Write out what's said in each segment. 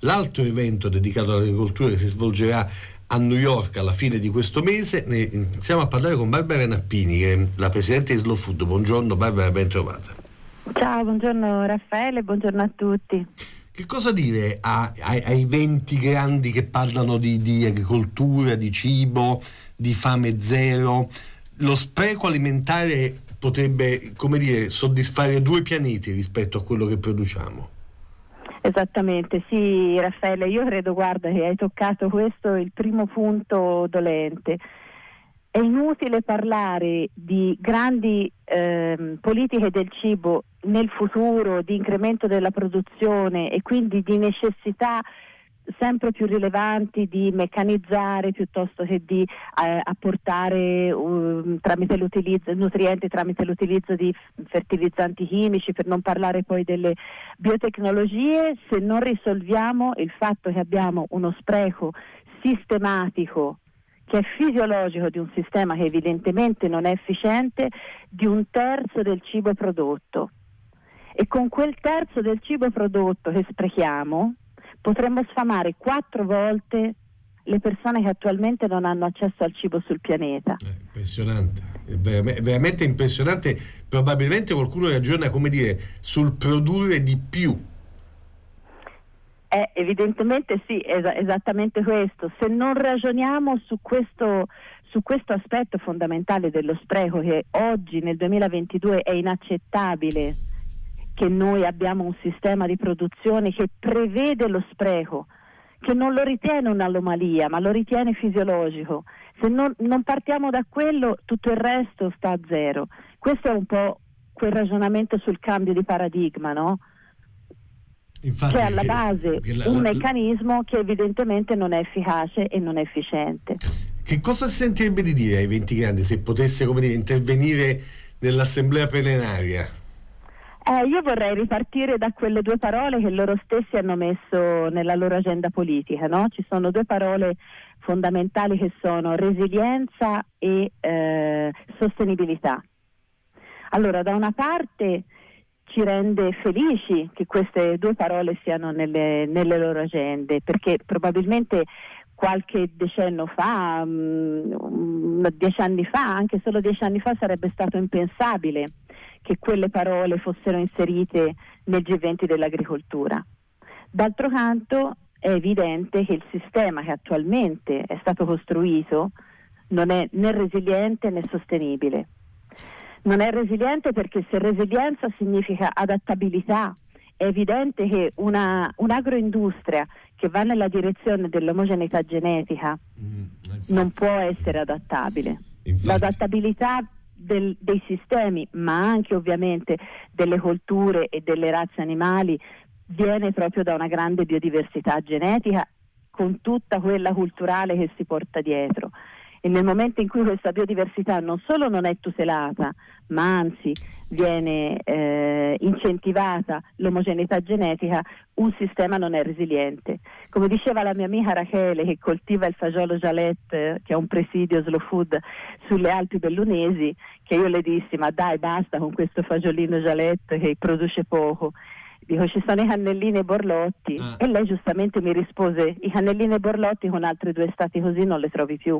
l'altro evento dedicato all'agricoltura che si svolgerà a New York alla fine di questo mese. Ne iniziamo a parlare con Barbara Nappini, che è la presidente di Slow Food. Buongiorno Barbara, ben trovata. Ciao, buongiorno Raffaele, buongiorno a tutti. Che cosa dire ai 20 grandi che parlano di agricoltura, di cibo, di fame zero? Lo spreco alimentare potrebbe, come dire, soddisfare 2 pianeti rispetto a quello che produciamo. Esattamente, sì Raffaele, io credo, guarda, che hai toccato questo il primo punto dolente. È inutile parlare di grandi politiche del cibo nel futuro, di incremento della produzione e quindi di necessità sempre più rilevanti di meccanizzare piuttosto che di apportare tramite l'utilizzo nutrienti, tramite l'utilizzo di fertilizzanti chimici, per non parlare poi delle biotecnologie, se non risolviamo il fatto che abbiamo uno spreco sistematico che è fisiologico di un sistema che evidentemente non è efficiente, di 1/3 del cibo prodotto. E con quel terzo del cibo prodotto che sprechiamo potremmo sfamare 4 volte le persone che attualmente non hanno accesso al cibo sul pianeta. Impressionante, è veramente impressionante. Probabilmente qualcuno ragiona, come dire, sul produrre di più. Evidentemente sì, esattamente questo. Se non ragioniamo su questo aspetto fondamentale dello spreco, che oggi nel 2022 è inaccettabile che noi abbiamo un sistema di produzione che prevede lo spreco, che non lo ritiene un'anomalia ma lo ritiene fisiologico. Se non partiamo da quello, tutto il resto sta a zero. Questo è un po' quel ragionamento sul cambio di paradigma, no? Infatti, c'è alla base un meccanismo che evidentemente non è efficace e non è efficiente. Che cosa si sentirebbe di dire ai 20 grandi se potesse, come dire, intervenire nell'assemblea plenaria? Io vorrei ripartire da quelle 2 parole che loro stessi hanno messo nella loro agenda politica, no? Ci sono 2 parole fondamentali che sono resilienza e sostenibilità. Allora, da una parte ci rende felici che queste 2 parole siano nelle loro agende, perché probabilmente qualche decennio fa, 10 anni fa, anche solo 10 anni fa, sarebbe stato impensabile che quelle parole fossero inserite nel G20 dell'agricoltura. D'altro canto è evidente che il sistema che attualmente è stato costruito non è né resiliente né sostenibile. Non è resiliente perché se resilienza significa adattabilità, è evidente che un'agroindustria che va nella direzione dell'omogeneità genetica non può essere adattabile. Infatti. L'adattabilità dei sistemi, ma anche ovviamente delle colture e delle razze animali, viene proprio da una grande biodiversità genetica con tutta quella culturale che si porta dietro. E nel momento in cui questa biodiversità non solo non è tutelata, ma anzi viene incentivata l'omogeneità genetica, un sistema non è resiliente. Come diceva la mia amica Rachele, che coltiva il fagiolo Jalette, che è un presidio Slow Food sulle Alpi Bellunesi, che io le dissi: ma dai, basta con questo fagiolino Jalette che produce poco. Dico, ci sono i cannellini e borlotti. E lei giustamente mi rispose: i cannellini e borlotti con altri 2 stati così non le trovi più.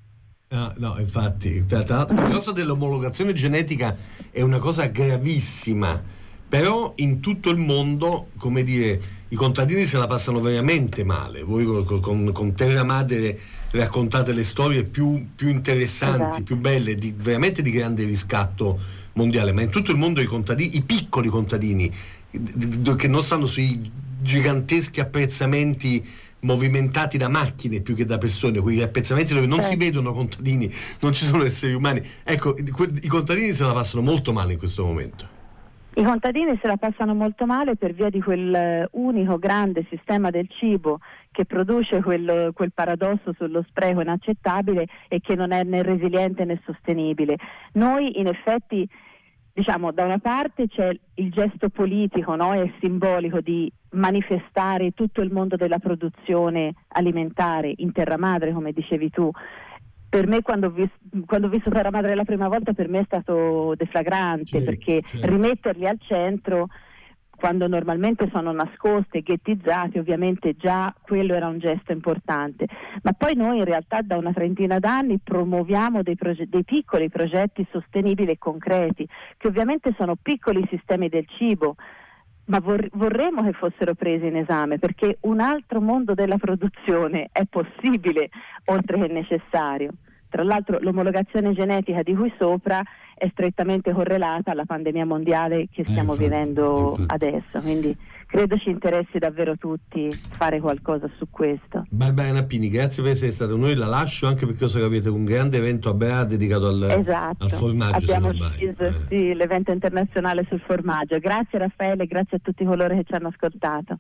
No, infatti, questa cosa dell'omologazione genetica è una cosa gravissima, però in tutto il mondo, come dire, i contadini se la passano veramente male. Voi con Terra Madre raccontate le storie più interessanti, esatto, più belle, veramente di grande riscatto mondiale, ma in tutto il mondo i contadini, i piccoli contadini, che non stanno sui giganteschi appezzamenti movimentati da macchine più che da persone, quegli appezzamenti dove non si vedono contadini, non ci sono esseri umani. Ecco, i contadini se la passano molto male in questo momento. I contadini se la passano molto male per via di quel unico grande sistema del cibo che produce quel paradosso sullo spreco inaccettabile e che non è né resiliente né sostenibile. Noi in effetti, diciamo, da una parte c'è il gesto politico, no, e simbolico di manifestare tutto il mondo della produzione alimentare in terra madre, come dicevi tu. Per me, quando ho visto Terra Madre la prima volta, per me è stato deflagrante, perché rimetterli al centro, quando normalmente sono nascoste, ghettizzate, ovviamente già quello era un gesto importante. Ma poi noi in realtà da una trentina d'anni promuoviamo dei piccoli progetti sostenibili e concreti, che ovviamente sono piccoli sistemi del cibo, ma vorremmo che fossero presi in esame, perché un altro mondo della produzione è possibile, oltre che necessario. Tra l'altro l'omologazione genetica di cui sopra è strettamente correlata alla pandemia mondiale che stiamo vivendo adesso, quindi credo ci interessi davvero tutti fare qualcosa su questo. Barbara Nappini, grazie per essere stato. Noi la lascio anche perché so che avete un grande evento a Brera dedicato al formaggio. Abbiamo l'evento internazionale sul formaggio. Grazie Raffaele, grazie a tutti coloro che ci hanno ascoltato.